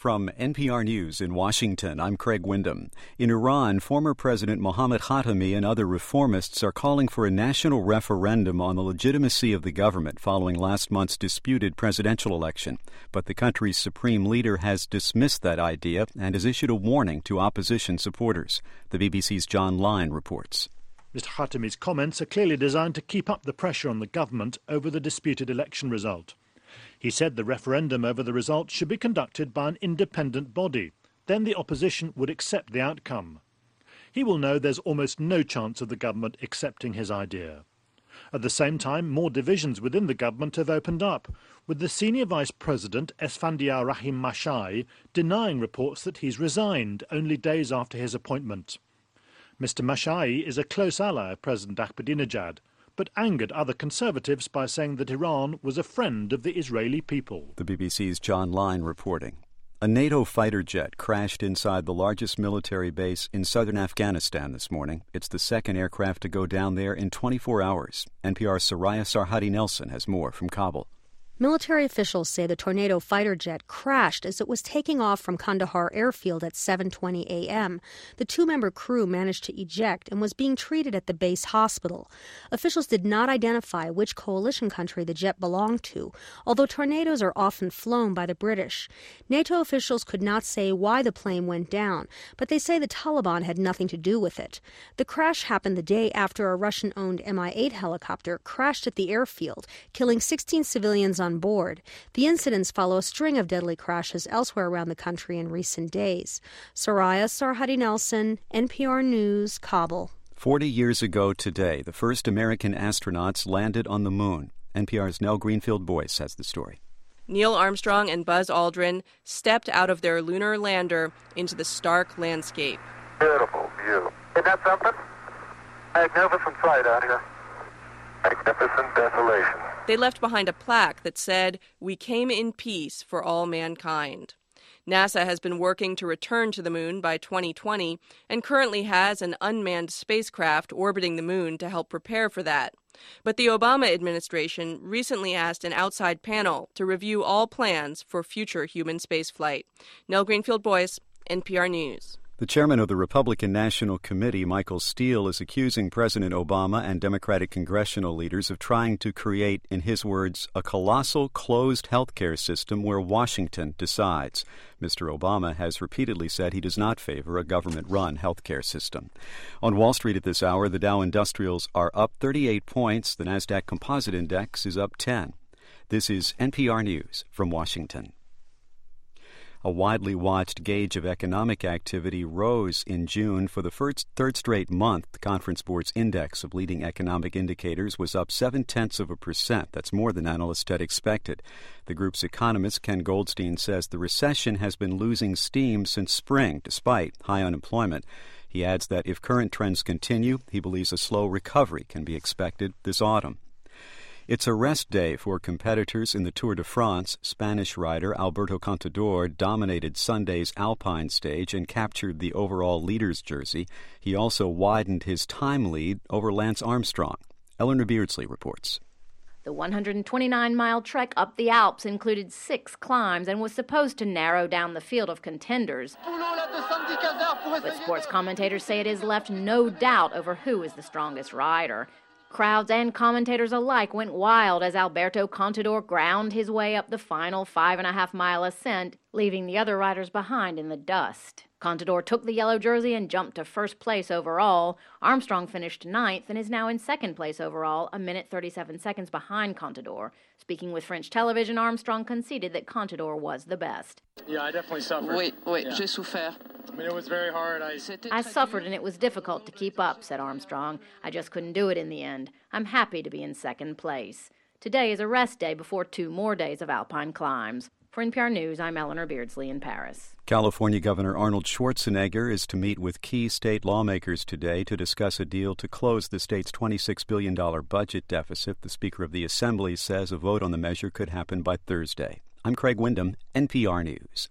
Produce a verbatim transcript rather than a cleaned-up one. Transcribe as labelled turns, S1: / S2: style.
S1: From N P R News in Washington, I'm Craig Windham. In Iran, former President Mohammad Khatami and other reformists are calling for a national referendum on the legitimacy of the government following last month's disputed presidential election. But the country's supreme leader has dismissed that idea and has issued a warning to opposition supporters. The B B C's John Lyne reports.
S2: Mister Khatami's comments are clearly designed to keep up the pressure on the government over the disputed election result. He said the referendum over the result should be conducted by an independent body. Then the opposition would accept the outcome. He will know there's almost no chance of the government accepting his idea. At the same time, more divisions within the government have opened up, with the senior vice president, Esfandiar Rahim Mashai, denying reports that he's resigned only days after his appointment. Mister Mashai is a close ally of President Ahmadinejad, but angered other conservatives by saying that Iran was a friend of the Israeli people.
S1: The B B C's John Lyne reporting. A NATO fighter jet crashed inside the largest military base in southern Afghanistan this morning. It's the second aircraft to go down there in twenty-four hours. N P R's Soraya Sarhadi-Nelson has more from Kabul.
S3: Military officials say the Tornado fighter jet crashed as it was taking off from Kandahar airfield at seven twenty a.m. The two-member crew managed to eject and was being treated at the base hospital. Officials did not identify which coalition country the jet belonged to, although Tornadoes are often flown by the British. NATO officials could not say why the plane went down, but they say the Taliban had nothing to do with it. The crash happened the day after a Russian-owned M I eight helicopter crashed at the airfield, killing sixteen civilians on board. The incidents follow a string of deadly crashes elsewhere around the country in recent days. Soraya Sarhadi-Nelson, N P R News, Kabul.
S1: Forty years ago today, the first American astronauts landed on the moon. N P R's Nell Greenfield-Boyce has the story.
S4: Neil Armstrong and Buzz Aldrin stepped out of their lunar lander into the stark landscape.
S5: Beautiful view. Isn't that something? Magnificent sight out here. Magnificent desolation.
S4: They left behind a plaque that said, "We came in peace for all mankind." NASA has been working to return to the moon by twenty twenty and currently has an unmanned spacecraft orbiting the moon to help prepare for that. But the Obama administration recently asked an outside panel to review all plans for future human spaceflight. Nell Greenfield-Boyce, N P R News.
S1: The chairman of the Republican National Committee, Michael Steele, is accusing President Obama and Democratic congressional leaders of trying to create, in his words, a colossal closed health care system where Washington decides. Mister Obama has repeatedly said he does not favor a government-run health care system. On Wall Street at this hour, the Dow Industrials are up thirty-eight points. The Nasdaq Composite Index is up ten. This is N P R News from Washington. A widely watched gauge of economic activity rose in June. For the first third straight month, the Conference Board's index of leading economic indicators was up seven-tenths of a percent. That's more than analysts had expected. The group's economist, Ken Goldstein, says the recession has been losing steam since spring, despite high unemployment. He adds that if current trends continue, he believes a slow recovery can be expected this autumn. It's a rest day for competitors in the Tour de France. Spanish rider Alberto Contador dominated Sunday's Alpine stage and captured the overall leader's jersey. He also widened his time lead over Lance Armstrong. Eleanor Beardsley reports.
S6: The one hundred twenty-nine mile trek up the Alps included six climbs and was supposed to narrow down the field of contenders. But sports commentators say it has left no doubt over who is the strongest rider. Crowds and commentators alike went wild as Alberto Contador ground his way up the final five and a half mile ascent, leaving the other riders behind in the dust. Contador took the yellow jersey and jumped to first place overall. Armstrong finished ninth and is now in second place overall, a minute thirty-seven seconds behind Contador. Speaking with French television, Armstrong conceded that Contador was the best.
S7: Yeah, I definitely suffered.
S8: Oui, oui,
S7: yeah.
S8: j'ai souffert.
S7: I mean, it was very hard. I...
S6: I suffered and it was difficult to keep up, said Armstrong. I just couldn't do it in the end. I'm happy to be in second place. Today is a rest day before two more days of alpine climbs. For N P R News, I'm Eleanor Beardsley in Paris.
S1: California Governor Arnold Schwarzenegger is to meet with key state lawmakers today to discuss a deal to close the state's twenty-six billion dollars budget deficit. The Speaker of the Assembly says a vote on the measure could happen by Thursday. I'm Craig Windham, N P R News.